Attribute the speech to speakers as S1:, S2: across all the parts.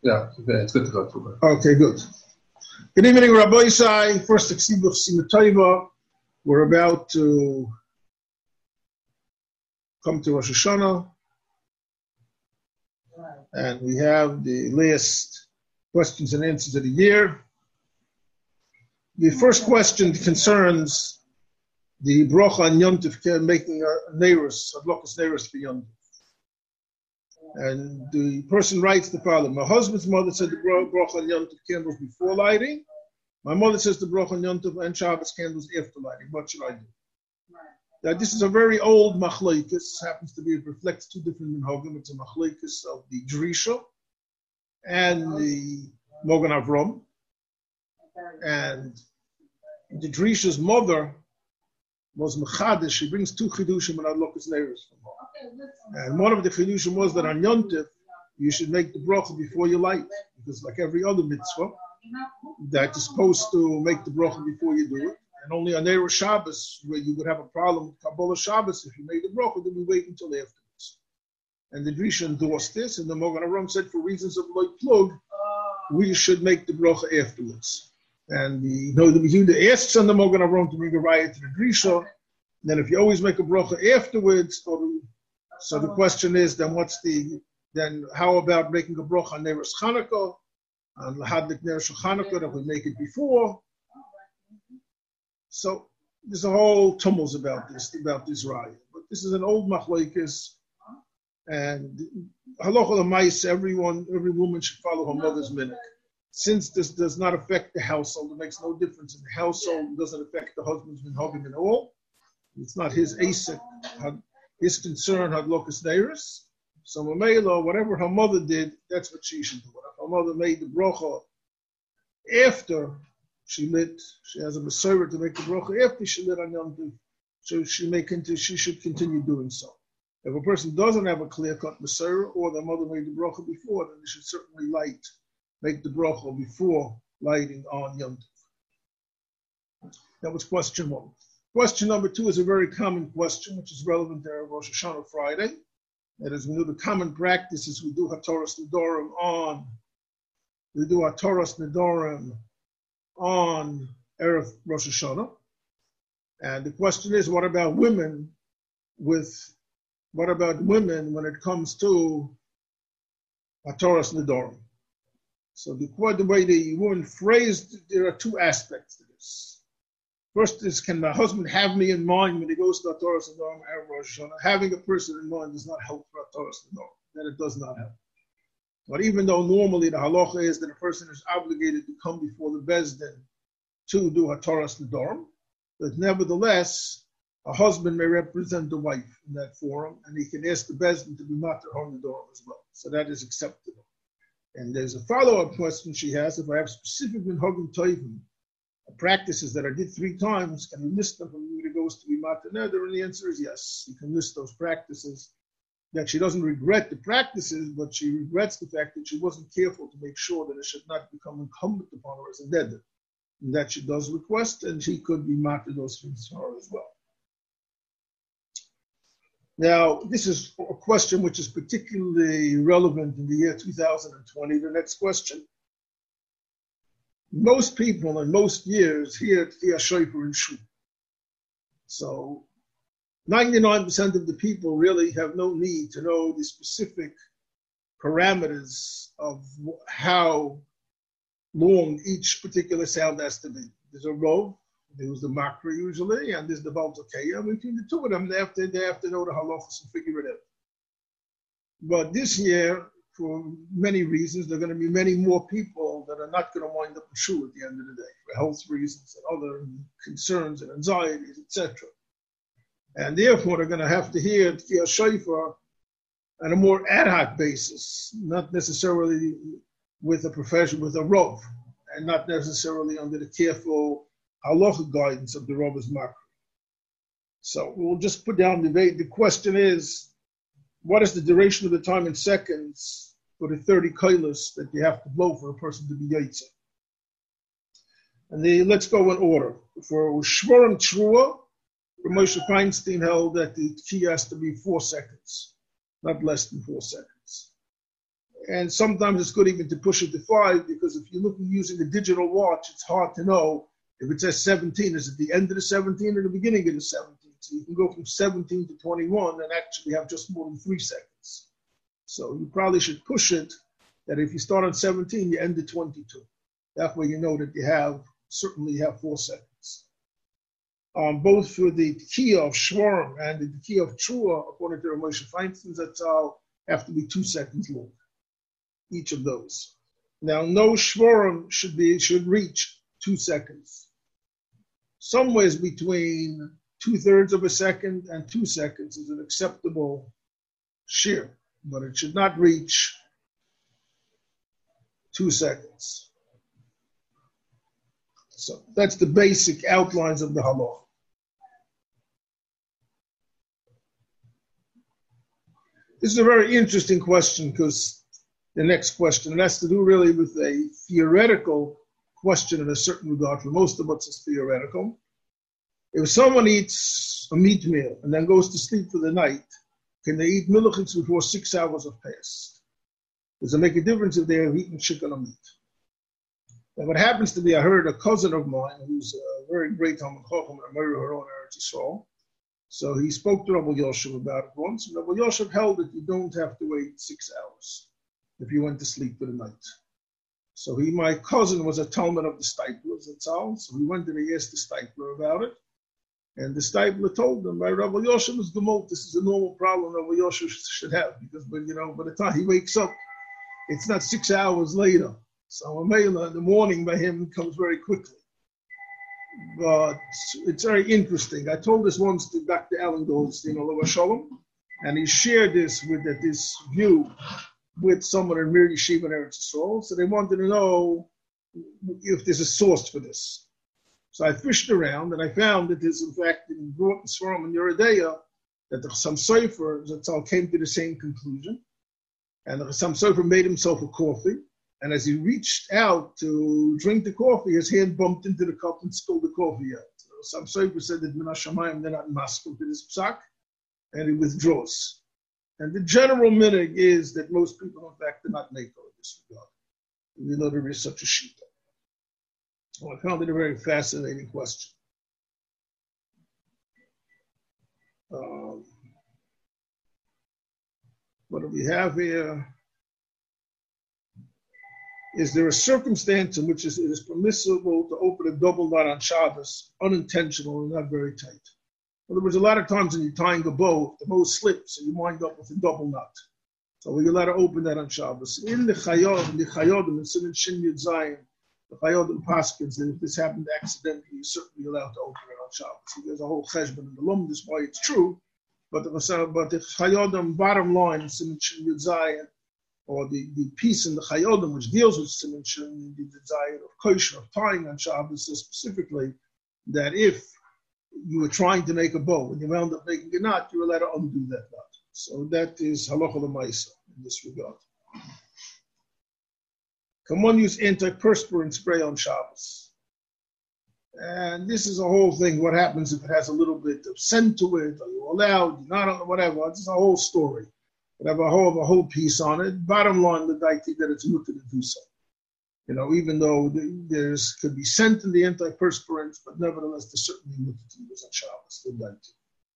S1: Yeah, it's good to go through.
S2: Okay, good. Good evening, Rabbi Isai. First Ksiv of Simatayva. We're about to come to Rosh Hashanah, and we have the last questions and answers of the year. The first question concerns the bracha on Yom Tov, making a neiros, adlokas neiros for Yom Tov. And the person writes the following: my husband's mother said the bracha on Yom Tov candles before lighting. My mother says the bracha on Yom Tov and Shabbos candles after lighting. What should I do? Now, this is a very old machlekes. Happens to be, it reflects two different minhagim. It's a machlekes of the Drisha and the Mogan Avram. And the Drisha's mother was Mechadish. She brings two chidushim and adlokas neiros from her. And one of the chidushim was that on Yom Tov you should make the bracha before you light, because like every other mitzvah, that you're supposed to make the bracha before you do it. And only on Erev Shabbos, where you would have a problem with Kabbalah Shabbos, if you made the bracha, then we wait until afterwards. And the Drisha endorsed this, and the Mogan Avraham said, for reasons of loy plug, we should make the bracha afterwards. And the Yehuda asks on the Mogan Avraham to bring a raya to the Drisha. And then if you always make a bracha afterwards, so the question is, then how about making a bracha on Neros Chanukah, on Lahadlik Neros Chanukah, that we make it before? So there's a whole tumult about this raya. But this is an old machlekes, and halacha l'maisa, every woman should follow her mother's minhag. Since this does not affect the household, it makes no difference in the household, it doesn't affect the husband's minhagim at all. It's not his asik, his concern hadlokas neiros. So Mamela, whatever her mother did, that's what she should do. If her mother made the bracha after she has a mesorah to make the bracha after she lit on Yom Tov, so she should continue doing so. If a person doesn't have a clear-cut mesorah, or their mother made the bracha before, then they should certainly make the bracha before lighting on Yom Tov. That was question one. Question number two is a very common question, which is relevant to Rosh Hashanah Friday. That is, we know the common practice is we do Hatoras Nedorim on Erev Rosh Hashanah. And the question is, what about women when it comes to Hatoras Nedorim? So the way the woman phrased, there are two aspects to this. First is, can my husband have me in mind when he goes to Hatoras Nedorim Erev Rosh Hashanah? Having a person in mind does not help for Hatoras Nedorim. That it does not help. But even though normally the halacha is that a person is obligated to come before the Beis Din to do Hatoras Nedorim, but nevertheless, a husband may represent the wife in that forum, and he can ask the Beis Din to be mater her Nedorim as well. So that is acceptable. And there's a follow-up question she has: if I have specific minhagim tovim, practices that I did 3 times, can I list them from when it goes to be mater neder? And the answer is yes. You can list those practices. That she doesn't regret the practices, but she regrets the fact that she wasn't careful to make sure that it should not become incumbent upon her as a neder. And that she does request, and she could be mater those things for her as well. Now, this is a question which is particularly relevant in the year 2020. The next question. Most people in most years hear Tiyah Shofar in Shul. So 99% of the people really have no need to know the specific parameters of how long each particular sound has to be. There's a rov, there's the makra usually, and there's the baltokaya. And between the two of them, they have to know the halachas and figure it out. But this year, for many reasons, there are going to be many more people that are not going to wind up in shul at the end of the day, for health reasons and other concerns and anxieties, etc. And therefore, they're going to have to hear Tiyah Shofar on a more ad hoc basis, not necessarily with a profession, with a rov, and not necessarily under the careful halacha guidance of the Rov's makra. So we'll just put down debate. The question is, what is the duration of the time in seconds for the 30 kailas that you have to blow for a person to be yaitza? And let's go in order. For Shvor and Trua, Moshe Feinstein held that the key has to be 4 seconds, not less than 4 seconds. And sometimes it's good even to push it to 5, because if you're looking using a digital watch, it's hard to know if it says 17, is it the end of the 17 or the beginning of the 17? So you can go from 17 to 21 and actually have just more than 3 seconds. So you probably should push it that if you start on 17, you end at 22. That way you know that you certainly have 4 seconds. Both for the Tekiah of Shvarim and the Tekiah of Trua, according to Moshe Feinstein, that's all have to be 2 seconds long, each of those. Now, no Shvarim should reach 2 seconds. Somewhere between 2/3 of a second and 2 seconds is an acceptable shear, but it should not reach 2 seconds. So that's the basic outlines of the halacha. This is a very interesting question, because the next question, it has to do really with a theoretical question in a certain regard. For most of us, it's theoretical. If someone eats a meat meal and then goes to sleep for the night, can they eat milchiks before 6 hours have passed? Does it make a difference if they have eaten chicken or meat? Now, what happens to be, I heard a cousin of mine who's a very great Talmud Chacham and a Meir on Eretz Yisrael. So he spoke to Rabbi Yoshev about it once, and Rabbi Yoshev held that you don't have to wait 6 hours if you went to sleep for the night. So my cousin was a Talmud of the Stipler, that's all. So he went and he asked the Stipler about it. And the Stipler told him, by Rabbi Yoshev is Gemot, this is a normal problem Rabbi Yoshev should have, because by the time he wakes up, it's not 6 hours later. So a Mela in the morning by him comes very quickly. But it's very interesting. I told this once to Dr. Alan Goldstein, Olav Shalom, and he shared this view with someone in Mir Yeshiva and Eretz Yisrael. So they wanted to know if there's a source for this. So I fished around and I found that there's, in fact, in Swarm and Yeridea, that the Chassam Sofer came to the same conclusion. And the Chassam Sofer made himself a coffee. And as he reached out to drink the coffee, his hand bumped into the cup and spilled the coffee out. So Chassam Sofer said that Min HaShamayim, they're not maskul to this psak, and he withdraws. And the general minhag is that most people, in fact, are not neko in this regard. We know there is such a shita. Well, I found it a very fascinating question. What do we have here? Is there a circumstance in which it is permissible to open a double knot on Shabbos, unintentional and not very tight? In other words, a lot of times when you're tying a bow, the bow slips and you wind up with a double knot. So we're allowed to open that on Shabbos. In the Chayodim, in Siman Shin Yud Zayin, the Chayodim Paskins, that if this happened accidentally, you're certainly allowed to open it on Shabbos. There's a whole cheshbon in the Lumdis why it's true, but the Chayodim bottom line in Siman Shin Yud Zayin, or the piece in the Chayodim which deals with Siman Shin, the desire of kosher, of tying on Shabbos, says specifically that if you were trying to make a bow and you wound up making a knot, you're allowed to undo that knot. So that is halacha l'maisa in this regard. Can one use antiperspirant spray on Shabbos? And this is a whole thing. What happens if it has a little bit of scent to it? Are you allowed? You're not, whatever. It's a whole story. We have a whole piece on it. Bottom line, the daiti that it's mutter to do so. Even though there could be scent in the antiperspirants, but nevertheless, there's certainly mutter to use on Shabbos, the daiti.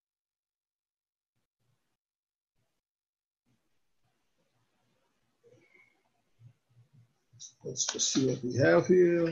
S2: Let's just see what we have here.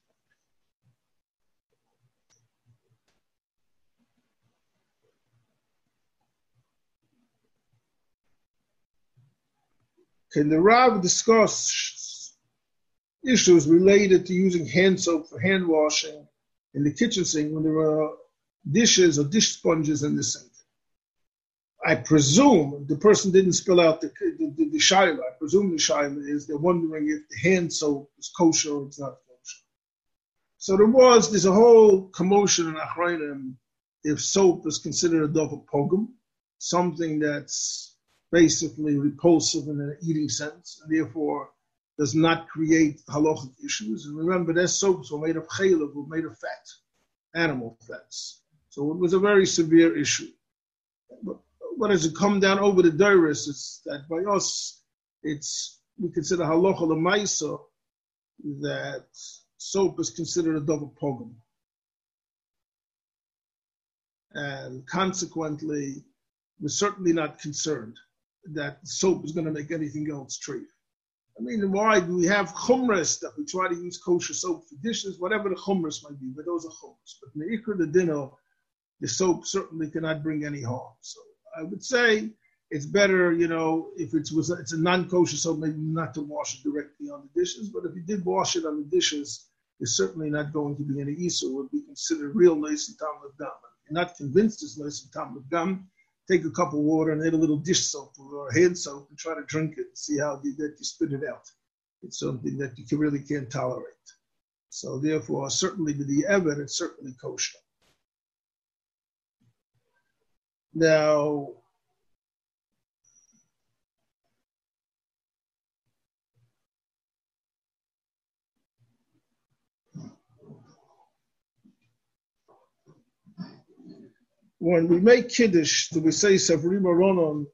S2: Can the Rav discuss issues related to using hand soap for hand washing in the kitchen sink when there are dishes or dish sponges in the sink? I presume the person didn't spill out the shaila. I presume the shaila is they're wondering if the hand soap is kosher or it's not kosher. So there's a whole commotion in Achrayim if soap is considered a double pogum, something that's basically repulsive in an eating sense, and therefore does not create halachic issues. And remember, their soaps were made of chaylev, were made of fat, animal fats. So it was a very severe issue. But as it come down over the Doris, it's that by us, it's we consider halacha l'maisa that soap is considered a double pogum. And consequently, we're certainly not concerned that soap is going to make anything else treif. I mean, why do we have chumras that we try to use kosher soap for dishes, whatever the chumras might be, but those are chumras. But in the ikr the dinner, the soap certainly cannot bring any harm. So I would say it's better, if it's a non-kosher soap, maybe not to wash it directly on the dishes, but if you did wash it on the dishes, there's certainly not going to be any isur. It would be considered real nice and tam gam. If you're not convinced it's nice and tam gam, take a cup of water and add a little dish soap or hand soap and try to drink it and see how you spit it out. It's something that you really can't tolerate. So therefore, certainly with the evet, it's certainly kosher. Now, when we make kiddush, do we say Savri Maronon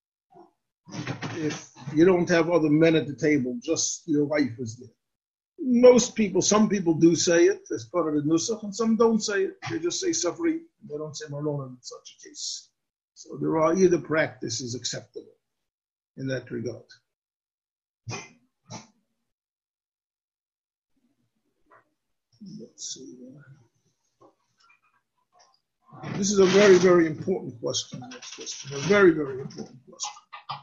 S2: if you don't have other men at the table, just your wife is there? Some people do say it as part of the nusach, and some don't say it. They just say Savri, they don't say Maronon in such a case. So there are either practices acceptable in that regard. Let's see. This is a very, very important question. Next question. A very, very important question.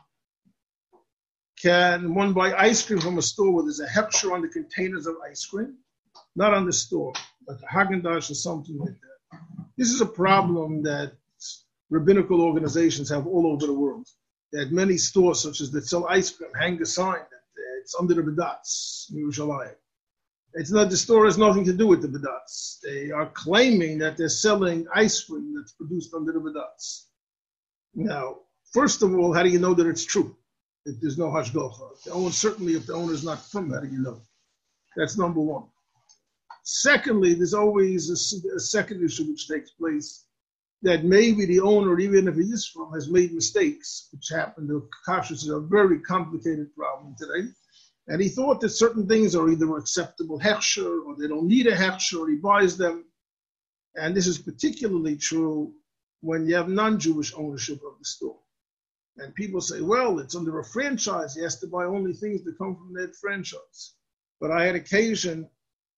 S2: Can one buy ice cream from a store where there's a hechsher on the containers of ice cream? Not on the store, like a Haagen-Dazs or something like that. This is a problem that rabbinical organizations have all over the world. That many stores, such as that sell ice cream, hang a sign that it's under the B'datz in Yerushalayim. It's not, the store has nothing to do with the B'datz. They are claiming that they're selling ice cream that's produced under the B'datz. Now, first of all, how do you know that it's true? If there's no hashgacha. Certainly if the owner is not from, how do you know? That's number one. Secondly, there's always a second issue which takes place, that maybe the owner, even if he is from, has made mistakes, which happen. The kashrus is a very complicated problem today. And he thought that certain things are either acceptable hechsher, or they don't need a hechsher, or he buys them. And this is particularly true when you have non-Jewish ownership of the store. And people say, well, it's under a franchise. He has to buy only things that come from that franchise. But I had occasion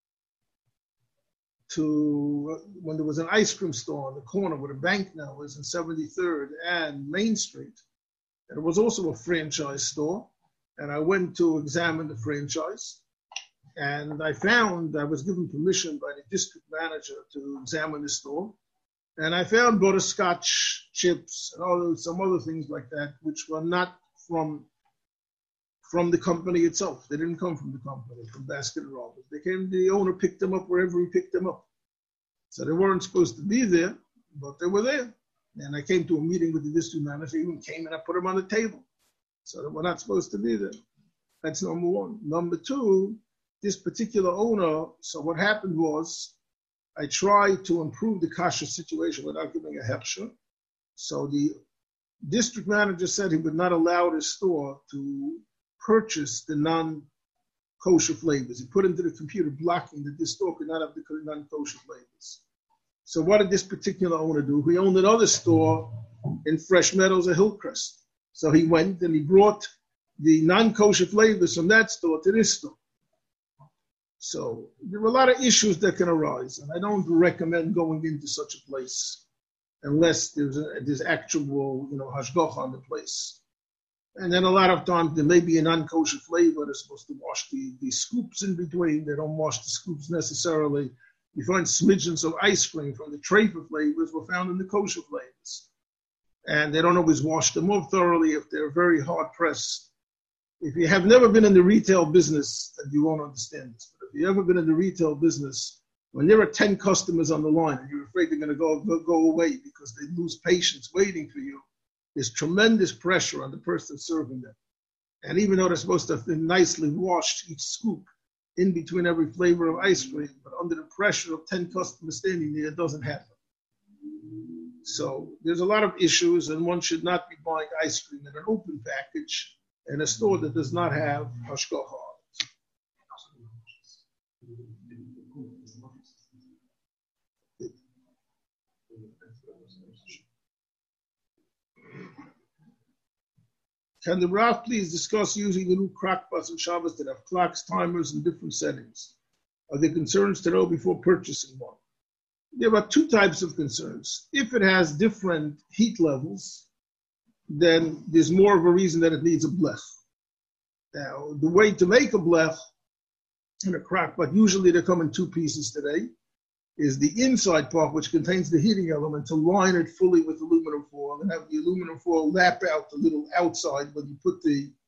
S2: when there was an ice cream store on the corner where the bank now is in 73rd and Main Street. And it was also a franchise store. And I went to examine the franchise. And I was given permission by the district manager to examine the store. And I found butterscotch chips and some other things like that, which were not from the company itself. They didn't come from the company, from Baskin Robbins. The owner picked them up wherever he picked them up. So they weren't supposed to be there, but they were there. And I came to a meeting with the district manager. He even came and I put them on the table. So they were not supposed to be there. That's number one. Number two, this particular owner, so what happened was, I tried to improve the kasher situation without giving a hechsher. So the district manager said he would not allow the store to purchase the non-kosher flavors. He put into the computer blocking that this store could not have the non-kosher flavors. So what did this particular owner do? He owned another store in Fresh Meadows or Hillcrest. So he went and he brought the non-kosher flavors from that store to this store. So there are a lot of issues that can arise, and I don't recommend going into such a place unless there's actual, hashgacha on the place. And then a lot of times there may be a non-kosher flavor. They're supposed to wash the scoops in between. They don't wash the scoops necessarily. You find smidgens of ice cream from the trefa flavors were found in the kosher flavors. And they don't always wash them up thoroughly if they're very hard pressed. If you have never been in the retail business, then you won't understand this. But if you've ever been in the retail business, when there are 10 customers on the line and you're afraid they're going to go away because they lose patience waiting for you, there's tremendous pressure on the person serving them. And even though they're supposed to have been nicely washed each scoop in between every flavor of ice cream, but under the pressure of 10 customers standing there, it doesn't happen. So there's a lot of issues, and one should not be buying ice cream in an open package in a store that does not have hashgacha. Can the Rav please discuss using the new crackpots and Shabbos that have clocks, timers, and different settings? Are there concerns to know before purchasing one? There are two types of concerns. If it has different heat levels, then there's more of a reason that it needs a blech. Now, the way to make a blech in a crackpot, usually they come in two pieces today, is the inside part, which contains the heating element, to line it fully with aluminum foil and have the aluminum foil lap out the little outside when you put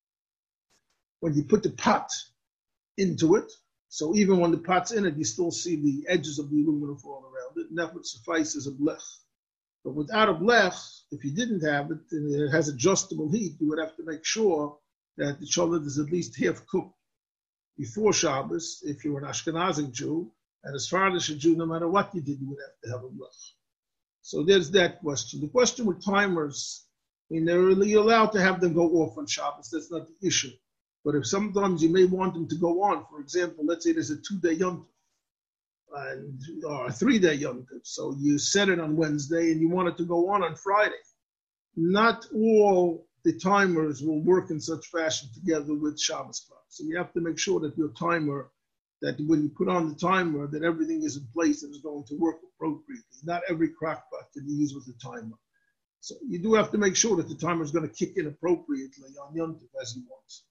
S2: the pot into it. So even when the pot's in it, you still see the edges of the aluminum foil around it, and that would suffice as a blech. But without a blech, if you didn't have it and it has adjustable heat, you would have to make sure that the cholent is at least half cooked before Shabbos if you're an Ashkenazic Jew. And as far as a Jew, no matter what you did, you would have to have a blech. So there's that question. The question with timers, I mean, you're allowed to have them go off on Shabbos. That's not the issue. But if sometimes you may want them to go on, for example, let's say there's a 2-day Yom Tov or a 3-day Yom Tov. So you set it on Wednesday and you want it to go on Friday. Not all the timers will work in such fashion together with Shabbos clock. So you have to make sure that your timer, that when you put on the timer, that everything is in place and is going to work appropriately. Not every crackpot can be used with a timer. So you do have to make sure that the timer is going to kick in appropriately on Yom Tov as he wants.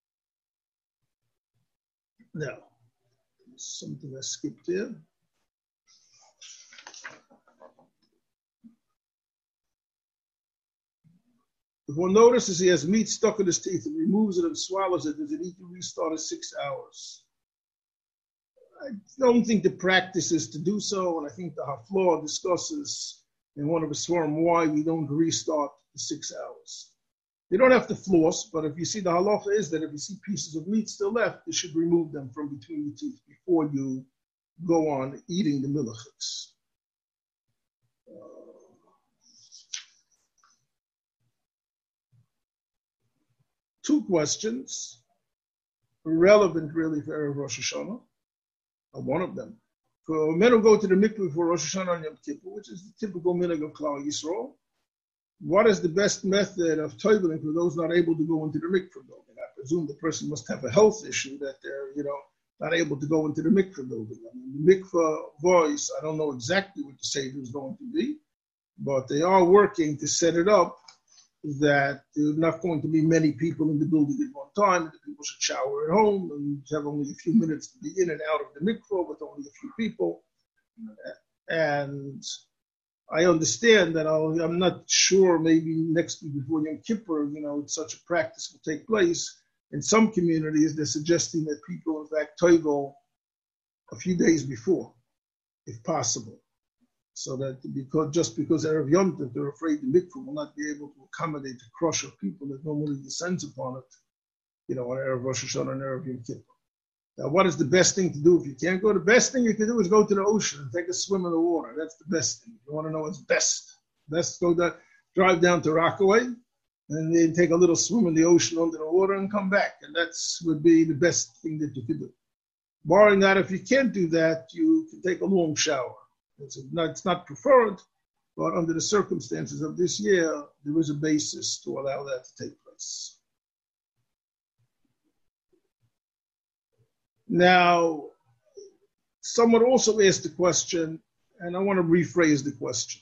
S2: Now, something I skipped here. If one notices he has meat stuck in his teeth and removes it and swallows it, does it need to restart at 6 hours? I don't think the practice is to do so, and I think the Haflor discusses in one of his forum why we don't restart the 6 hours. You don't have to floss, but if you see the halacha is that if you see pieces of meat still left, you should remove them from between the teeth before you go on eating the milachos. Two questions, relevant really for Erev Rosh Hashanah. One of them. For men who go to the mikveh for Rosh Hashanah and Yom Kippur, which is the typical minhag of Klal Yisrael, what is the best method of toiveling for those not able to go into the mikveh building? I presume the person must have a health issue that they're, not able to go into the mikveh building. I mean, the mikveh voice, I don't know exactly what the Seder is going to be, but they are working to set it up that there are not going to be many people in the building at one time, and the people should shower at home and have only a few minutes to be in and out of the mikveh with only a few people. And I understand that I'm not sure, maybe next week before Yom Kippur, such a practice will take place. In some communities, they're suggesting that people, in fact, toivel a few days before, if possible. So that because Erev Yom Tov, they're afraid the mikveh will not be able to accommodate the crush of people that normally descends upon it, on Erev Rosh Hashanah and Erev Yom Kippur. Now, what is the best thing to do if you can't go? The best thing you can do is go to the ocean and take a swim in the water. That's the best thing. If you want to know what's best, drive down to Rockaway and then take a little swim in the ocean under the water and come back. And would be the best thing that you could do. Barring that, if you can't do that, you can take a long shower. It's not preferred, but under the circumstances of this year, there is a basis to allow that to take place. Now, someone also asked the question, and I want to rephrase the question.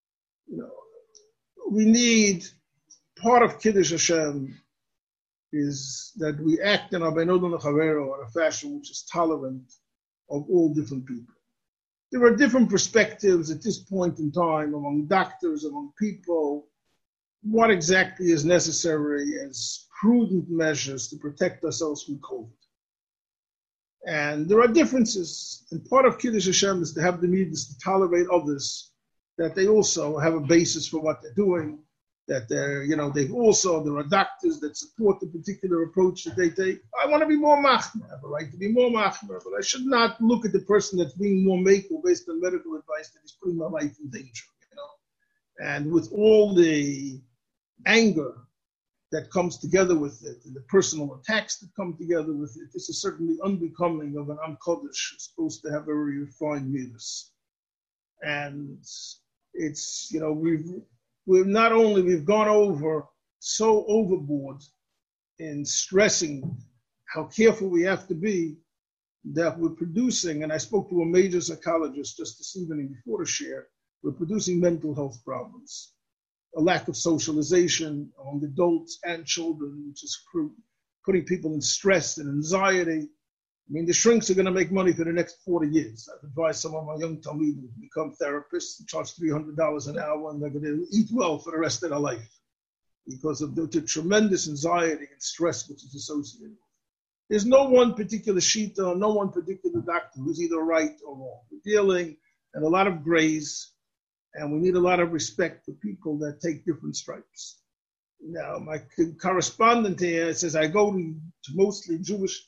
S2: We need, part of Kiddush Hashem is that we act in Abeinodon Chavero in a fashion which is tolerant of all different people. There are different perspectives at this point in time among doctors, among people, what exactly is necessary as prudent measures to protect ourselves from COVID. And there are differences. And part of Kiddush Hashem is to have the midas to tolerate others, that they also have a basis for what they're doing, that there are doctors that support the particular approach that they take. I want to be more machmer. I have a right to be more machmer, but I should not look at the person that's being more makel based on medical advice that is putting my life in danger, And with all the anger that comes together with it, and the personal attacks that come together with it. This is certainly unbecoming of an Am Kodesh, supposed to have very refined midas. And it's, we've gone over so overboard in stressing how careful we have to be that we're producing, and I spoke to a major psychologist just this evening before the share, we're producing mental health problems. A lack of socialization among adults and children, which is putting people in stress and anxiety. I mean, the shrinks are going to make money for the next 40 years. I've advised some of my young Talmidim to become therapists and charge $300 an hour, and they're going to eat well for the rest of their life because of the tremendous anxiety and stress which is associated with it. There's no one particular shita, no one particular doctor who's either right or wrong. We're dealing in a lot of grays, and we need a lot of respect for people that take different stripes. Now, my correspondent here says I go to mostly Jewish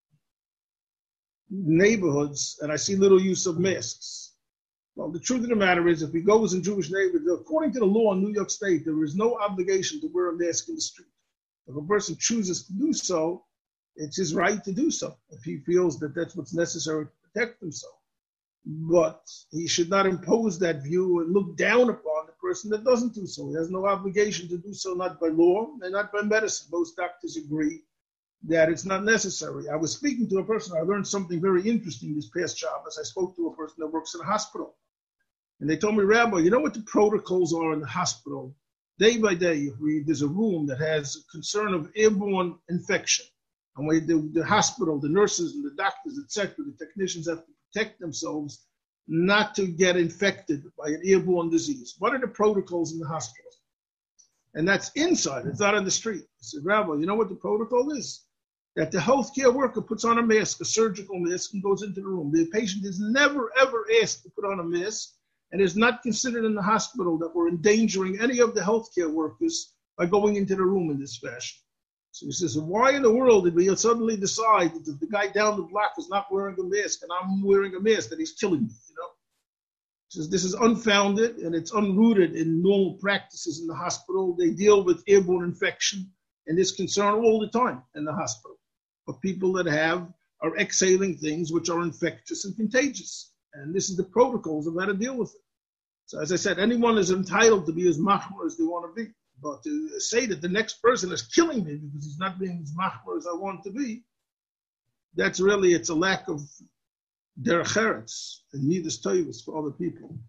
S2: neighborhoods and I see little use of masks. Well, the truth of the matter is, if he goes in Jewish neighborhoods, according to the law in New York State, there is no obligation to wear a mask in the street. If a person chooses to do so, it's his right to do so, if he feels that that's what's necessary to protect himself. But he should not impose that view and look down upon the person that doesn't do so. He has no obligation to do so, not by law and not by medicine. Most doctors agree that it's not necessary. I was speaking to a person, I learned something very interesting this past Shabbos. I spoke to a person that works in a hospital. And they told me, Rabbi, you know what the protocols are in the hospital? Day by day, there's a room that has concern of airborne infection. And the hospital, the nurses and the doctors, etc., the technicians have to protect themselves not to get infected by an airborne disease. What are the protocols in the hospital? And that's inside, it's not on the street. I said, Rabbi, you know what the protocol is? That the healthcare worker puts on a mask, a surgical mask, and goes into the room. The patient is never, ever asked to put on a mask, and is not considered in the hospital that we're endangering any of the healthcare workers by going into the room in this fashion. So he says, why in the world did we suddenly decide that if the guy down the block is not wearing a mask and I'm wearing a mask, that he's killing me, He says, this is unfounded and it's unrooted in normal practices in the hospital. They deal with airborne infection and this concern all the time in the hospital of people that are exhaling things which are infectious and contagious. And this is the protocols of how to deal with it. So as I said, anyone is entitled to be as machmir as they want to be. But to say that the next person is killing me because he's not being as machmir as I want to be, that's really, it's a lack of derech eretz and midas tovos for other people.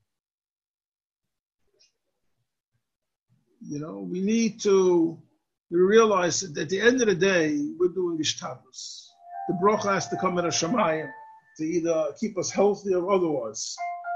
S2: We need to realize that at the end of the day, we're doing ishtadlus. The bracha has to come in a shamayim to either keep us healthy or otherwise.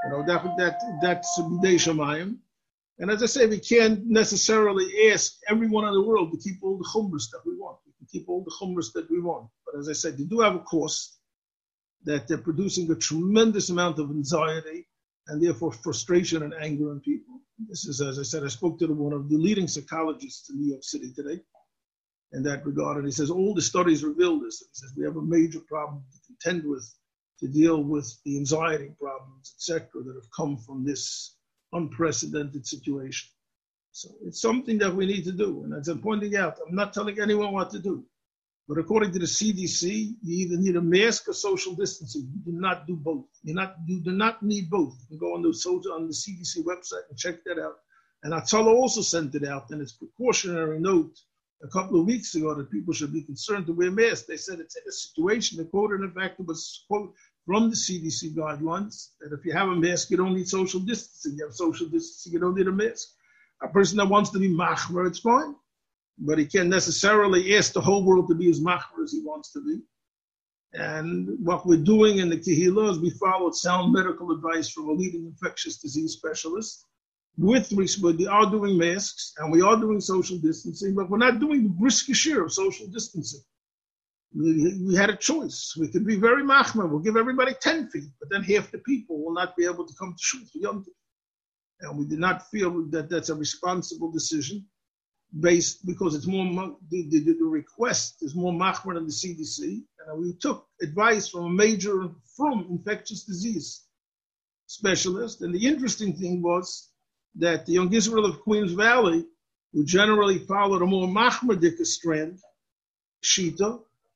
S2: That's b'dei shamayim. And as I say, we can't necessarily ask everyone in the world to keep all the chumras that we want. We can keep all the chumras that we want. But as I said, they do have a cost that they're producing a tremendous amount of anxiety and therefore frustration and anger in people. This is, as I said, I spoke to one of the leading psychologists in New York City today in that regard. And he says, all the studies reveal this. He says, we have a major problem to contend with, to deal with the anxiety problems, etc., that have come from this unprecedented situation. So it's something that we need to do. And as I'm pointing out, I'm not telling anyone what to do. But according to the CDC, you either need a mask or social distancing. You do not do both. You do not need both. You can go on the CDC website and check that out. And Hatzalah also sent it out in its precautionary note a couple of weeks ago that people should be concerned to wear masks. They said it's in a situation, they quoted, in fact, it was quote from the CDC guidelines, that if you have a mask, you don't need social distancing. You have social distancing, you don't need a mask. A person that wants to be machmer, it's fine. But he can't necessarily ask the whole world to be as machmer as he wants to be. And what we're doing in the Kehillah is we followed sound medical advice from a leading infectious disease specialist. We are doing masks and we are doing social distancing, but we're not doing the brisk share of social distancing. We had a choice. We could be very machmer. We'll give everybody 10 feet, but then half the people will not be able to come to shul for Yom Tov. And we did not feel that that's a responsible decision because it's more, the request is more machmer than the CDC. And we took advice from a major infectious disease specialist. And the interesting thing was that the Young Israel of Queens Valley who generally followed a more Mahmedic strand, Shita,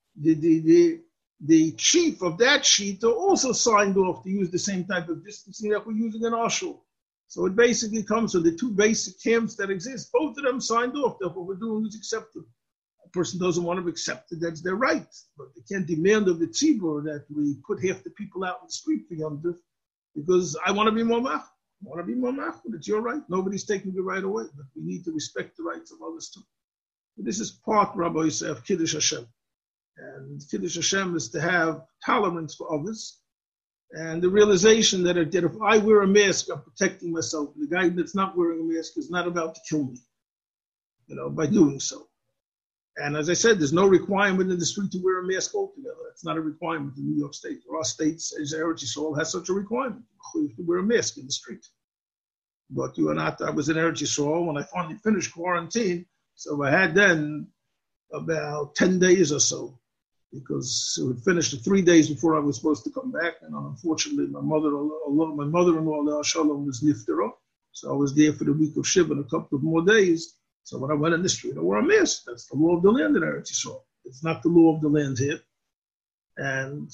S2: the chief of that Shita also signed off to use the same type of distancing that we're using in our shul. So it basically comes from the two basic camps that exist. Both of them signed off that what we're doing is acceptable. A person doesn't want to accept it, that's their right. But they can't demand of the tzibur that we put half the people out in the street for Yom Tov because I want to be more mach. I want to be more mach, but it's your right. Nobody's taking the right away, but we need to respect the rights of others too. This is part, Rabbi Yosef, of Kiddush Hashem. And Kiddush Hashem is to have tolerance for others and the realization that if I wear a mask, I'm protecting myself. The guy that's not wearing a mask is not about to kill me, by doing so. And as I said, there's no requirement in the street to wear a mask altogether. It's not a requirement in New York State. There are states, as Eretz Yisrael has such a requirement. You have to wear a mask in the street. But you are not. I was in Eretz Yisrael when I finally finished quarantine. So I had then about 10 days or so, because it would finish the 3 days before I was supposed to come back. And unfortunately, my mother-in-law, Leah Shalom, was niftera. So I was there for the week of Shiva and a couple of more days. So when I went in the street, I wore a mask. That's the law of the land in Eretz Yisrael. It's not the law of the land here. And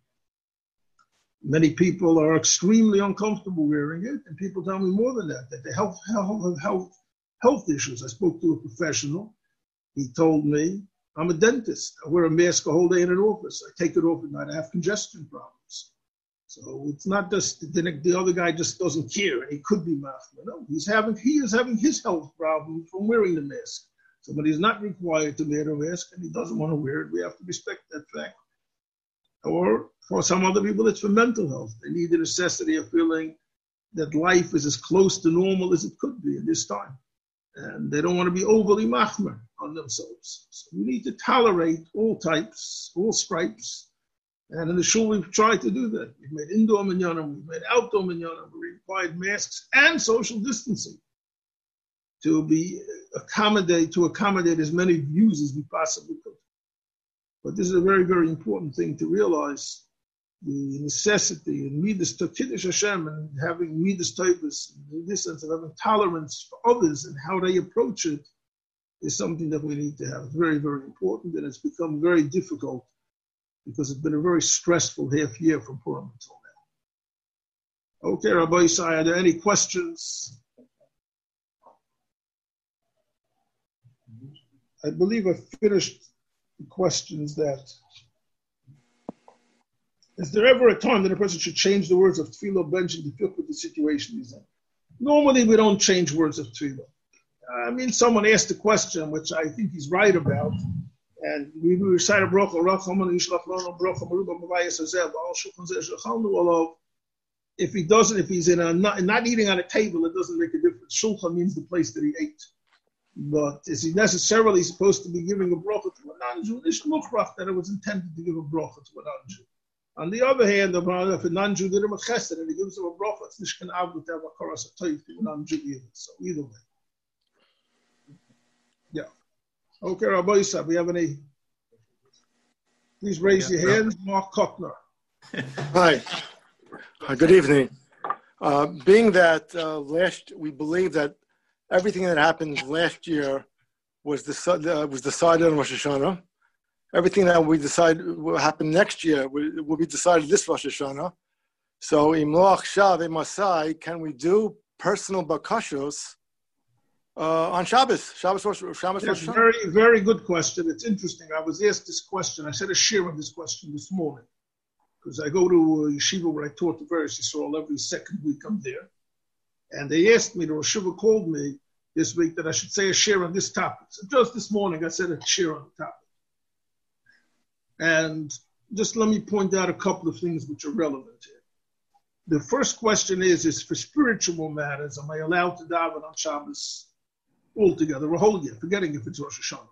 S2: many people are extremely uncomfortable wearing it. And people tell me more than that they have health issues. I spoke to a professional. He told me, I'm a dentist. I wear a mask a whole day in an office. I take it off at night. I have congestion problems. So it's not just the other guy just doesn't care and he could be machmir. No, he is having his health problem from wearing the mask. Somebody is not required to wear a mask and he doesn't want to wear it. We have to respect that fact. Or for some other people, it's for mental health. They need the necessity of feeling that life is as close to normal as it could be in this time. And they don't want to be overly machmir on themselves. So we need to tolerate all types, all stripes. And in the shul, we've tried to do that. We've made indoor minyanim, we've made outdoor minyanim, we required masks and social distancing to accommodate as many views as we possibly could. But this is a very, very important thing to realize. The necessity and midas to Kiddush Hashem and having midas taivus, in this sense of having tolerance for others and how they approach it, is something that we need to have. It's very, very important, and it's become very difficult because it's been a very stressful half year from Purim until now. Okay, Rabbi Yisai, are there any questions? I believe I finished the questions that... Is there ever a time that a person should change the words of Tefillah bench to fit with the situation he's in? Normally, we don't change words of Tefillah. Someone asked a question, which I think he's right about, and we recite a bracha, if he's not eating on a table, it doesn't make a difference. Shulchan means the place that he ate. But is he necessarily supposed to be giving a bracha to a non-Jew? It's mukrach that it was intended to give a bracha to a non-Jew. On the other hand, if a non-Jew did him a chesed and he gives him a bracha, it's nishkan avut to have a karas toif to a non-Jew either. So either way. Yeah. Okay, Rabbi Yisrael, we have any? Please raise your hands. Mark Kochner.
S1: Hi. Good evening. Being that we believe that everything that happened last year was decided on Rosh Hashanah. Everything that we decide will happen next year will be decided this Rosh Hashanah. So, Imloach Shav Masai, can we do personal bakashos on Shabbos? Shabbos Rosh Hashanah?
S2: Very, very good question. It's interesting. I was asked this question. I said a shir on this question this morning because I go to a yeshiva where I taught the various Yisrael every second week. I'm there, and they asked me. The Rosh Hashiva called me this week that I should say a shir on this topic. So just this morning, I said a shir on the topic. And just let me point out a couple of things which are relevant here. The first question is for spiritual matters, am I allowed to daven on Shabbos altogether, a whole year, forgetting if it's Rosh Hashanah?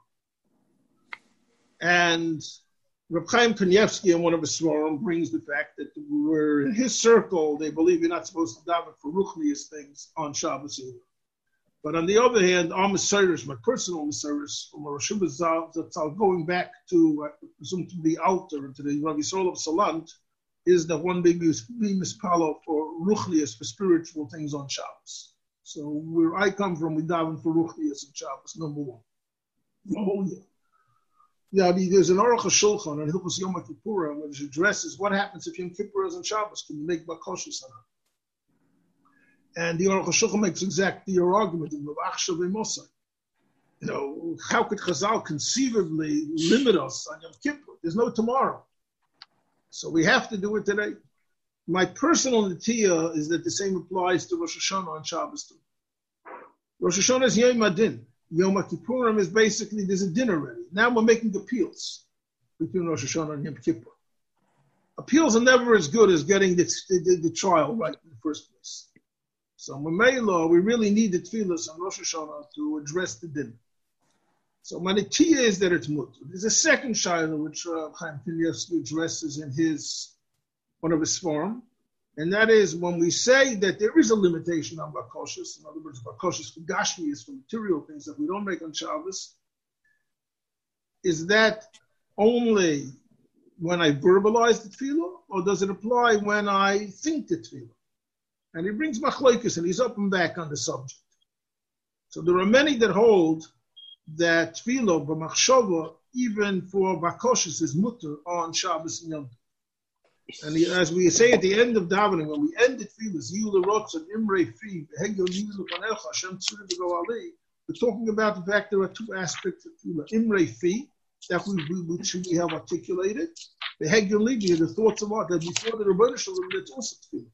S2: And Reb Chaim Kanievsky in one of his svarim brings the fact that we're in his circle, they believe you're not supposed to daven for ruchnius things on Shabbos either. But on the other hand, our Messiris, my personal Messiris, from Rosh Hashanah, going back to, I presume, to the altar and to the Rabbi Yisrael of Salant, is that one big mispalo for ruchnius, for spiritual things on Shabbos. So where I come from, we daven for Ruchnias and Shabbos, number one. Oh, yeah. Yeah, there's an Aruch HaShulchan on Hilchos Yom Kippurim which addresses what happens if Yom Kippur is on Shabbos. Can you make bakoshes on it? And the Aruch HaShulchan makes exactly your argument in Mavachshav Mosai. How could Chazal conceivably limit us on Yom Kippur? There's no tomorrow. So we have to do it today. My personal netiya is that the same applies to Rosh Hashanah on Shabbos too. Rosh Hashanah is Yom Adin. Yom Kippurim is basically, there's a din already. Now we're making appeals between Rosh Hashanah and Yom Kippur. Appeals are never as good as getting the trial right in the first place. So Mamela, we really need the tefillas on Rosh Hashanah to address the din. So my netiya is that it's mutter. There's a second shayla which Chaim Kanievsky addresses in one of his form, and that is when we say that there is a limitation on bakoshes. In other words, bakoshes for gashmi is for material things that we don't make on Shabbos. Is that only when I verbalize the tefillah, or does it apply when I think the tefillah? And he brings machlokes, and he's up and back on the subject. So there are many that hold that tefillah b'machshava, even for bakoshes, is mutter on Shabbos and Yom Tov. And as we say at the end of davening, when we end the tefillah, Yul Rotz and Imrei Fi, Hegel Yilu Panecha, Hashem Tzuri B'Go Ali, we're talking about the fact there are two aspects of tefillah. Imrei Fi, that which we have articulated. The Hegel Libi, the thoughts of art, that before the Rebbeinu Shalom, it's also tefillah.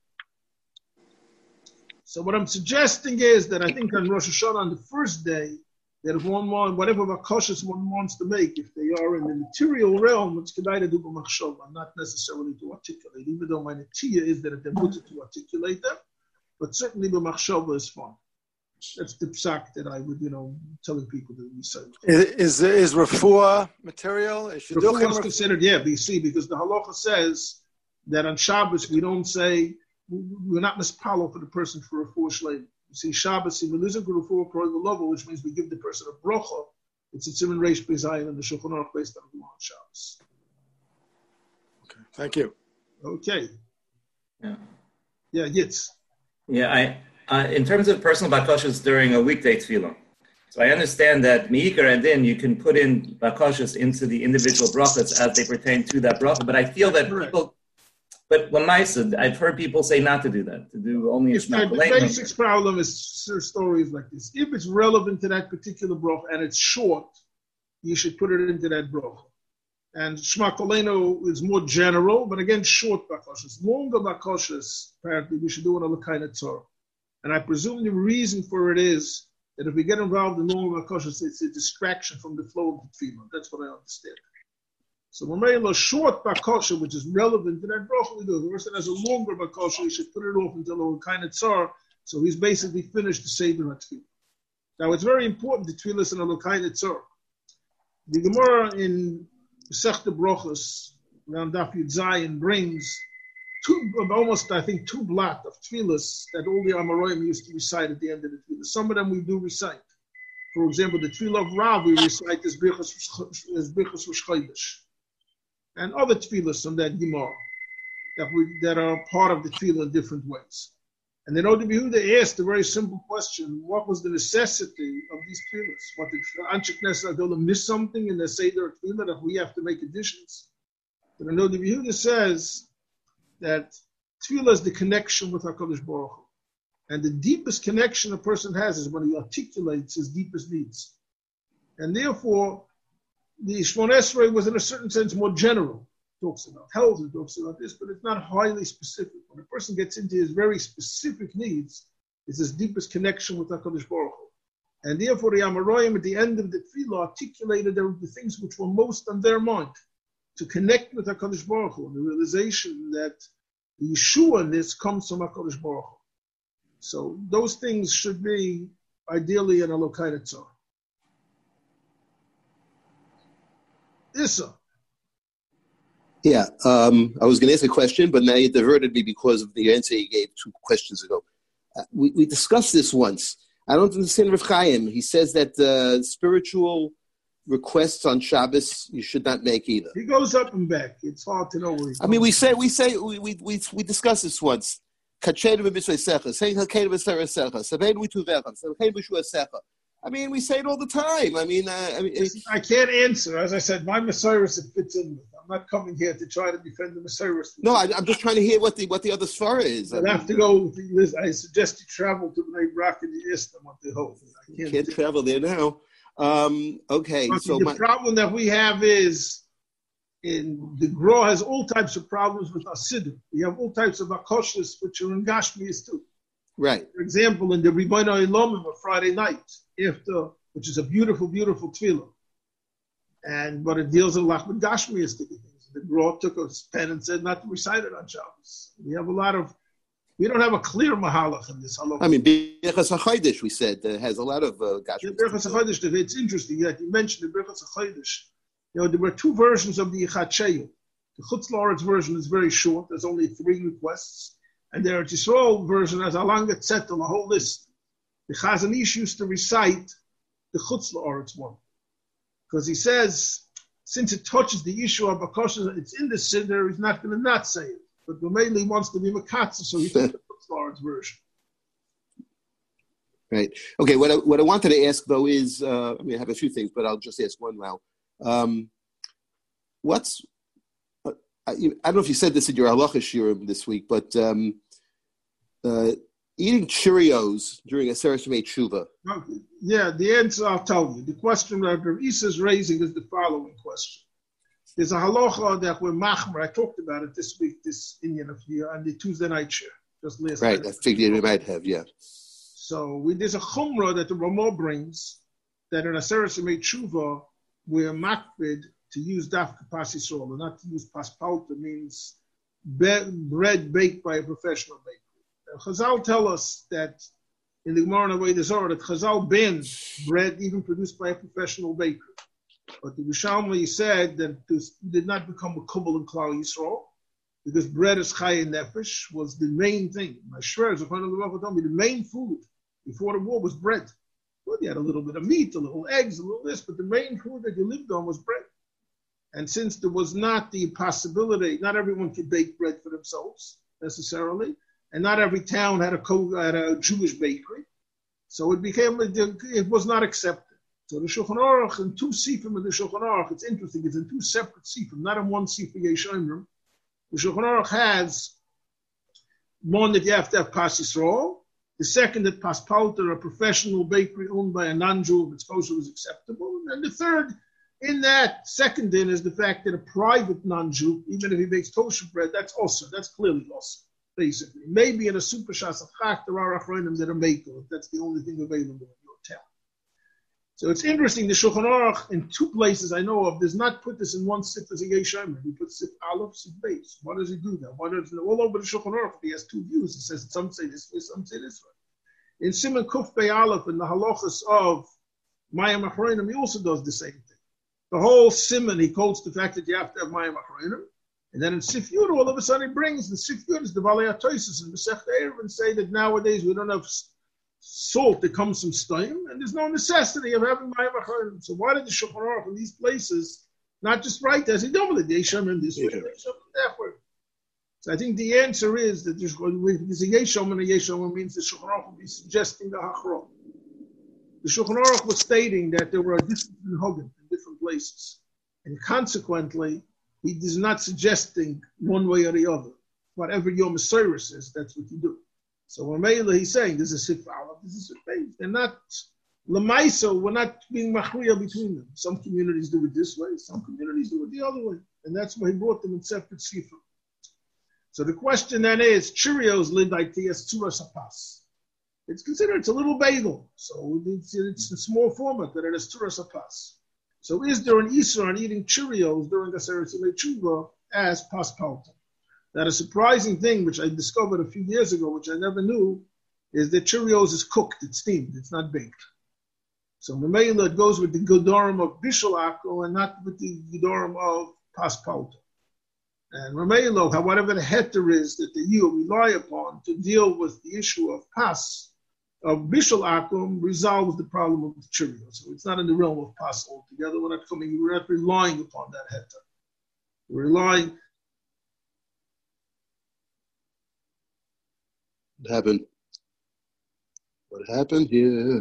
S2: So what I'm suggesting is that I think on Rosh Hashanah, on the first day, that if whatever bakoshes one wants to make, if they are in the material realm, it's kedai to do b'machshava, not necessarily to articulate, even though my netiya is that they're mutter to articulate them, but certainly b'machshava is fine. That's the psak that I would, telling people to recite.
S1: Is refuah material?
S2: Refuah is considered, BC, because the halacha says that on Shabbos we don't say, we're not mispalo for the person for refuah shleim. You see, Shabbos, which means we give the person a brocha. It's a Tzimon Reish Bezayin and the Shulchan Aruch based on the on Shabbos.
S1: Okay, thank you.
S2: Okay.
S3: Yeah,
S2: Yitz.
S3: Yeah, in terms of personal bakoshes during a weekday tefillah, so I understand that Meikar and Din, you can put in bakoshes into the individual brachas as they pertain to that bracha, but I feel that people... But Lamaisa, I've heard people say not to do that, to do only a
S2: The basic problem is stories like this. If it's relevant to that particular bracha and it's short, you should put it into that bracha. And Shema Koleno is more general, but again, short bakoshes. Longer bakoshes, apparently, we should do an Alakaina Tzor. And I presume the reason for it is that if we get involved in longer bakoshes, it's a distraction from the flow of the tefillah. That's what I understand. So when we have a short bakosha, which is relevant to that bracha, we do. The person has a longer bakosha, he should put it off until a kind of tzar, so he's basically finished the Seder HaTefillah. Now it's very important, the tefillah and a kind tzar. The Gemara in Masechta Brochos, around Daf Yud Zayin, brings two blot of tefillahs that all the Amoraim used to recite at the end of the tefillah. Some of them we do recite. For example, the tefillah of Rav we recite as Birchas Rosh Chodesh. And other tefillahs from that Gemara that are part of the tefillah in different ways. And then Rabbi Yehuda asked a very simple question: what was the necessity of these tefillahs? What did Anshe Knesset Adolah miss something in the Seder tefillah that we have to make additions? But Rabbi Yehuda says that tefillah is the connection with HaKadosh Baruch Hu. And the deepest connection a person has is when he articulates his deepest needs. And therefore, the Shmon Esrei was in a certain sense more general. It talks about health, it talks about this, but it's not highly specific. When a person gets into his very specific needs, it's his deepest connection with HaKadosh Baruch Hu. And therefore the Amoraim at the end of the Tefillah articulated the things which were most on their mind, to connect with HaKadosh Baruch Hu, and the realization that the Yeshua in this comes from HaKadosh Baruch Hu. So those things should be ideally an Elokai Tzar. Issa.
S4: Yeah, I was going to ask a question, but now you diverted me because of the answer you gave 2 questions ago. We discussed this once. I don't understand Rav Chaim. He says that spiritual requests on Shabbos you should not make either.
S2: He goes up and back. It's hard to know where he's
S4: we discussed this once. Kachenu b'mitzvaysecha, saying Hakenu b'sarasecha, Sabeinu b'tuvecha, Sabeinu b'shuasecha. I mean, we say it all the time.
S2: I can't answer. As I said, my Messiris it fits in with. I'm not coming here to try to defend the Messiris.
S4: No, I'm just trying to hear what the other svara is.
S2: I'd have to go. I suggest you travel to Bnei Brak and you ask them what they hold.
S4: You can't travel there now. Okay,
S2: but
S4: so
S2: the problem that we have is in the Gra has all types of problems with Asidim. We have all types of Akoshas which are in Gashmias too.
S4: Right.
S2: For example, in the Ribono Elomim of Friday night, which is a beautiful, beautiful tefillah, but it deals a lot with Gashmias things. The Gra took a pen and said not to recite it on Shabbos. We don't have a clear mahalach in this halakha.
S4: I mean, Birchas HaChodesh, we said, has a lot of Gashmias.
S2: Birchas HaChodesh, it's interesting that you mentioned the Birchas HaChodesh. There were two versions of the Yichad Sheyu. The Chutz La'aretz version is very short. There's only 3 requests. And the Eretz Yisrael version has a longer zettel, a whole list. The Chazon Ish used to recite the Chutz La'aretz one. Because he says, since it touches the issue of Bakosha, it's in the Siddur, he's not going to not say it. But mainly wants to be Makatza, so he took the Chutz La'aretz version. Right.
S4: Okay, what I wanted to ask, though, is, I have a few things, but I'll just ask one now. I don't know if you said this in your halacha shiurim this week, but eating Cheerios during a Aseret Yemei Tshuva.
S2: Yeah, the answer I'll tell you. The question that Rav Isa is raising is the following question. There's a halacha that we're machmer. I talked about it this week, this Indian of here, on the Tuesday night share, just last night.
S4: Right, I figured we might have, yeah.
S2: So there's a chumrah that the Ramah brings that in Aseret Yemei Tshuva, we're makbid to use dafka pas Yisrael, and not to use pas palta, means bread baked by a professional baker. Chazal tell us that in the Gemara and Avodah Zarah that Chazal banned bread even produced by a professional baker. But the Rishalmi said that this did not become a kubal in Klal Yisrael because bread is chay and nefesh was the main thing. My shver, told me the main food before the war was bread. Well, you had a little bit of meat, a little eggs, a little this, but the main food that you lived on was bread. And since there was not the possibility, not everyone could bake bread for themselves necessarily, and not every town had a Jewish bakery, so it was not accepted. So the Shulchan Aruch, in 2 sifrim of the Shulchan Aruch, it's interesting, it's in 2 separate sifrim, not in one sifr Yeshomrim. The Shulchan Aruch has one that you have to have Pas Yisrael, the second that Pas Palter, a professional bakery owned by a non-Jew, if kosher was acceptable, and the third in that second din is the fact that a private non-Jew, even if he bakes kosher bread, that's clearly also, basically. Maybe in a super shas of chak, there are achronim that are makel, if that's the only thing available in your town. So it's interesting, the Shulchan Aruch, in 2 places I know of, does not put this in one sif as a Yeshimer. He puts sif aleph, sif beis. Why does he do that? All over the Shulchan Aruch, he has 2 views. He says some say this way, some say this way. In Siman Kuf Bei Aleph, in the halachas of Mayim Achronim, he also does the same thing. The whole Siman, he quotes the fact that you have to have Mayim Achronim. And then in Sif Yud, all of a sudden he brings the Sif Yud is the Valei HaTosis and Masech Erev, and say that nowadays we don't have salt that comes from steam, and there's no necessity of having Mayim Achronim. So why did the Shulchan Aruch in these places not just write as he normally they shum in this way, they shum that way? So I think the answer is that there's a Yeshom and a Yeshom means the Shulchan Aruch will be suggesting the Hachron. The Shulchan Aruch was stating that there were a different Hogan in different places, and consequently, he is not suggesting one way or the other. Whatever your Messiah says, that's what you do. So Ramela, he's saying there's a sif aleph, there's a sif beis. They're not lemaisa. We're not being machriya between them. Some communities do it this way, some communities do it the other way, and that's why he brought them in separate sifra. So the question then is, Cheerios lidaiti as tzuras hapas. It's considered it's a little bagel, so it's a small format that it is tzuras hapas. So is there an Isra on eating Cheerios during Aseret Yemei Tshuva as pas palta? That a surprising thing, which I discovered a few years ago, which I never knew, is that Cheerios is cooked, it's steamed, it's not baked. So Mamela, it goes with the Gedorim of Bishul Akko and not with the Gedorim of pas palta. And Mamela, whatever the heter is that you rely upon to deal with the issue of pas, of Bishul Akum, resolves the problem of the Cheerios. So it's not in the realm of pas altogether. We're not relying upon that heter. We're relying.
S4: happened? What happened here?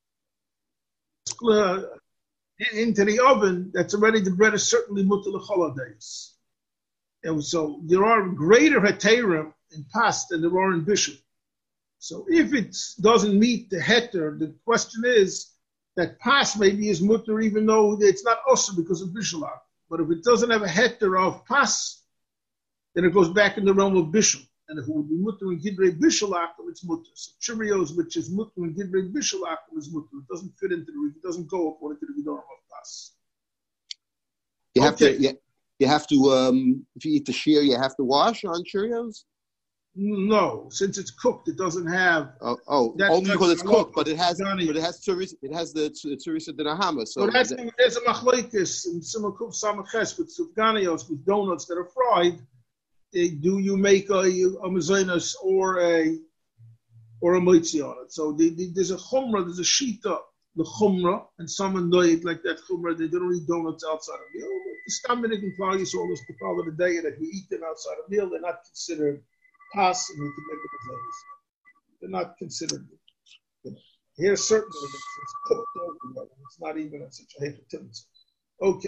S2: Into the oven, that's already, the bread is certainly mutter l'chol. And so there are greater heterim in pas than there are in bishul. So if it doesn't meet the heter, the question is that pas maybe is mutter even though it's not also because of bishul. But if it doesn't have a heter of pas, then it goes back in the realm of bishul. And if it would be mutter in gidrei bishul akum, it's mutter. So Cheerios, which is mutter in gidrei bishul akum, is mutter. It doesn't fit into it doesn't go according to the Gedorim of pas.
S4: You have to. You have to. If you eat the shear, you have to wash on Cheerios.
S2: No, since it's cooked, it doesn't have.
S4: Only because it's cooked, but it has. But it has tzuris. It has the tzuris of the nahama. So
S2: there's a machlekes in Simon Kuf Samaches with sufganios with donuts that are fried. Do you make a mezainas or a moitzi on it? So there's a chumrah, there's a shita, the chumrah, and someone died like that chumrah. They don't eat donuts outside of meal. The stamminik and klagis all this to follow the day that we eat them outside of meal. They're not considered pas and we can make the mezainas. They're not considered. Here certainly it's cooked over. It's not even at such a heterotimity. Okay.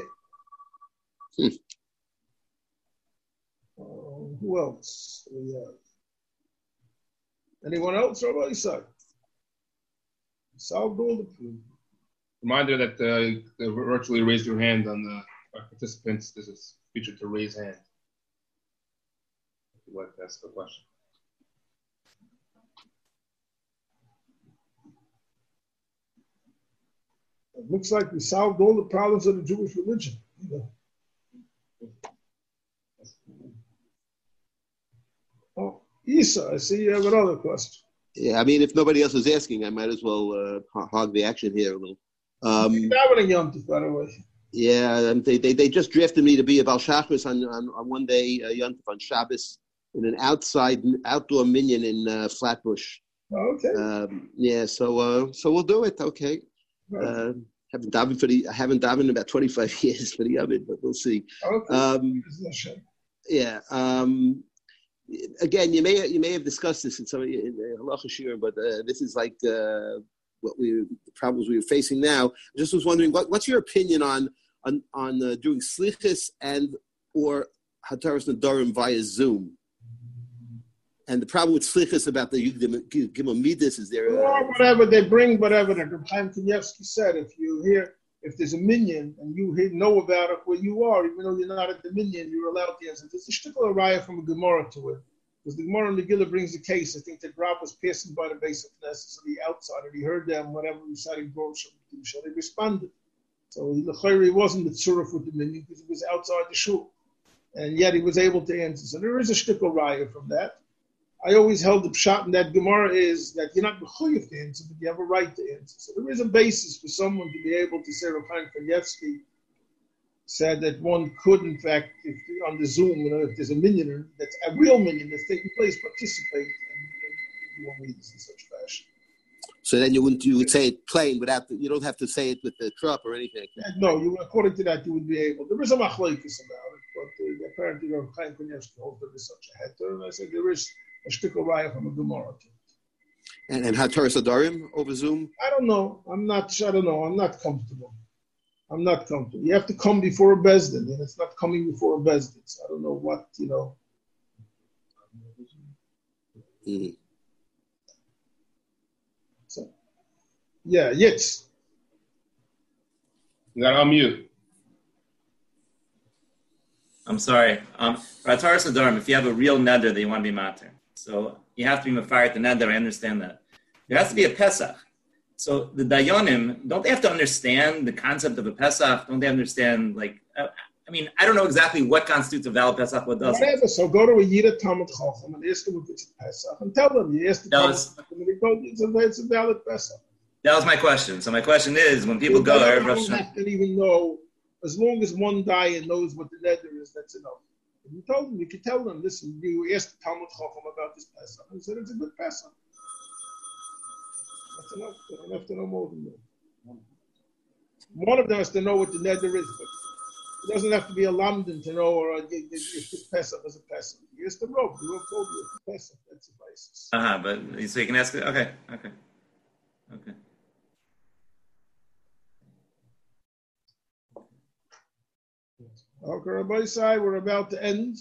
S2: Who else? Anyone else? Rabbi Isai?
S5: Reminder that virtually raise your hand on the participants. This is featured to raise hand. If you'd like to ask a question.
S2: It looks like we solved all the problems of the Jewish religion. Oh, Isa, I see you have another question.
S4: Yeah, I mean, if nobody else is asking, I might as well hog the action here a little.
S2: Davening Yom Tov, by the way.
S4: Yeah, they just drafted me to be a Baal Shachris on one day Yom Tov on Shabbos in an outdoor minyan in Flatbush.
S2: Okay.
S4: Yeah, so we'll do it. Okay.
S2: Right.
S4: I haven't davened in about 25 years for the oven, but we'll see.
S2: Okay.
S4: Yeah. Again, you may have discussed this in some in Halacha Shir, but this is like the problems we are facing now. I just was wondering, what's your opinion on doing slichus and or hataras nedarim via Zoom? And the problem with slichus about the Gimel Midas is there.
S2: Whatever they bring, whatever. Reb Chaim Kanievsky said, if there's a minyan and you know about it where you are, even though you're not at the minyan, you're allowed to answer. There's a shtickle raya from a Gemara to it. Because the Gemara in Megillah brings a case. I think that Rav was passing by the base of Knesset, so the outside, and he heard them, whatever we recited, they responded. So he wasn't the tzuruf with the minyan because he was outside the shul. And yet he was able to answer. So there is a shtickle raya from that. I always held the pshat in that Gemara is that you're not mechuyev to answer, but you have a right to answer. So there is a basis for someone to be able to say, Reb Chaim Kanievsky said that one could, in fact, if on the Zoom, if there's a minyan, that's a real minyan that's taking place, participate and you won't read this in such fashion.
S4: So then you would say it plain without you don't have to say it with the trup or anything like that.
S2: No, according to that, you would be able. There is a machlokes about it, but apparently Reb Chaim Kanievsky holds there is such a heter, and I said there is a shtickle raya from a Gemara.
S4: And hataras nedarim over Zoom?
S2: I don't know. I'm not comfortable. You have to come before a bezdin, and it's not coming before a bezdin. So I don't know what,
S4: Mm-hmm.
S2: So, yeah, Yitz.
S5: You got to unmute.
S3: I'm sorry. For hataras nedarim, if you have a real neder that you want to be mater, so you have to be mefaret the neder. I understand that. There has to be a Pesach. So the Dayanim, don't they have to understand the concept of a Pesach? Don't they understand, I don't know exactly what constitutes a valid Pesach, what doesn't.
S2: Whatever, so go to a Yida Talmud Chacham and ask them if it's a Pesach and tell them, you ask the Talmud Chacham and they told you it's a valid Pesach.
S3: That was my question. So my question is, when people go,
S2: don't have to even know, as long as one Dayan knows what the neder is, that's enough. If you told them, you could tell them, listen, you asked the Talmud Chacham about this Pesach and said it's a good Pesach. That's enough. They don't have to know more than that. One of them has to know what the neder is, but it doesn't have to be a lamdan to know, or if this Pesach is a Pesach. Here's the robe. The robe told you it's a Pesach. That's the basis.
S3: But so you can ask. Okay.
S2: Okay, Rabbi Isai, we're about to end.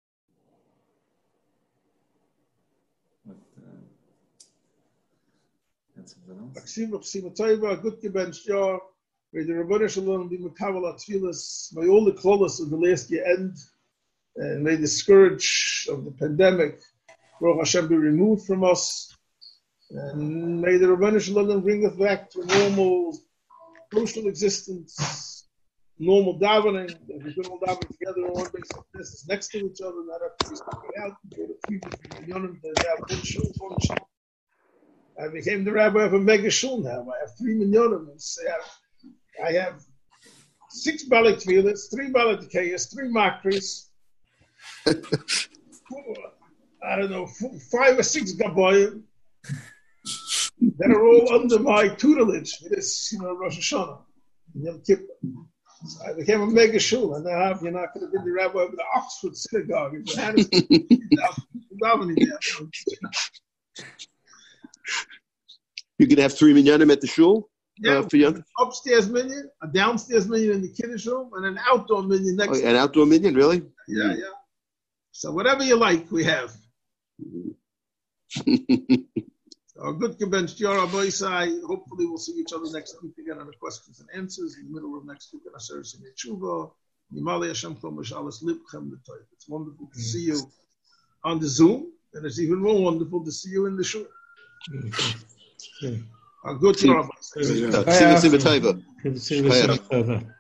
S2: Good gebench jar. May the Rabbanu Shalom be Mekabel Atfilas. May all the klolos of the last year end, and may the scourge of the pandemic, Baruch Hashem, be removed from us. And may the Rabbanu Shalom bring us back to normal social existence, normal davening, that we can all daven together on one base of this next to each other, not have to be sticking out, go to 3 different minyanim, to have one shul. I became the rabbi of a mega shul now. I have 3 minyanim. I have 6 Balik Tfilas, 3 Balik Tekeyas, 3 Makris, I don't know, 5 or 6 Gabayim that are all under my tutelage for this, Rosh Hashanah, Yom Kippur. So I became a mega shul, and now you're not going to be the rabbi of the Oxford Synagogue in Johannesburg.
S4: You can have 3 minyanim at the shul?
S2: Yeah, for Yom? Upstairs minyan, a downstairs minyan in the Kiddush room, and an outdoor minyan next to it.
S4: An outdoor minyan, really?
S2: Yeah. So whatever you like, we have. So good gebench, Rabbi Isai. Hopefully we'll see each other next week again on the questions and answers in the middle of next week. It's wonderful to see you on the Zoom, and it's even more wonderful to see you in the shul. Good job.
S4: See you in Taiva.